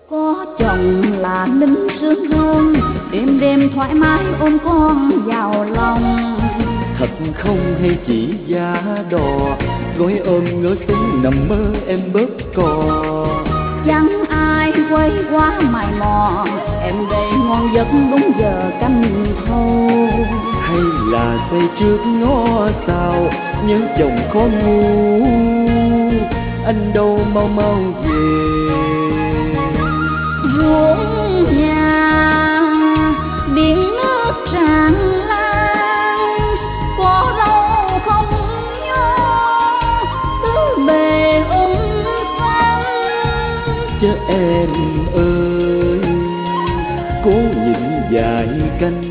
Có chồng là ninh sướng hơn, đêm đêm thoải mái ôm con vào lòng. Thật không hay chỉ giá đò, gói ôm ngỡ súng nằm mơ em bớt cò. Chẳng ai quay quá mài mò, em đây ngon giấc đúng giờ canh thâu. Hay là say trước ngó sao, nhớ chồng khó ngủ, anh đâu mau mau về. Ruộng nhà biển nước tràn lan, có đâu không nhớ tứ bề xanh. Chứ em ơi, cố nhịn vài canh